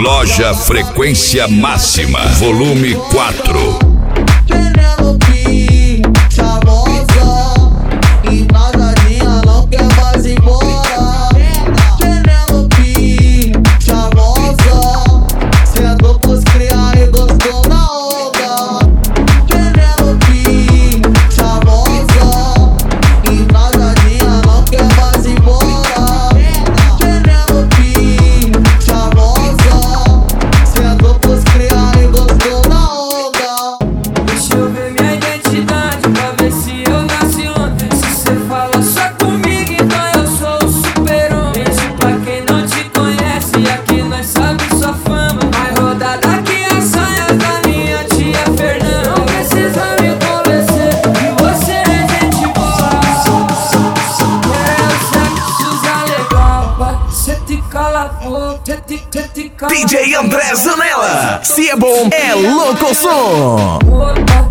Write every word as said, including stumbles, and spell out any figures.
Loja Frequência Máxima, volume quatro. Penelope, chavosa, embasadinha não quer mais ir embora. Penelope, chavosa, sentou pros criar e gostou na onda. Penelope, chavosa, embasadinha não quer mais ir embora. Penelope, chavosa, sentou pros criar e gostou na onda. Deixa eu ver minha identidade pra ver se eu nasci ontem. Se cê fala só comigo, então eu sou o super-homem. Gente, pra quem não te conhece, aqui nós sabe sua fama. Vai rodar daqui as saias da minha tia Fernanda. Não precisa me convencer que você é gente boa. É o sexo usa legal, vai. Cê te cala a boca, cê te, cê te cala a boca. D J André Zanella, se é bom, é louco som. Opa,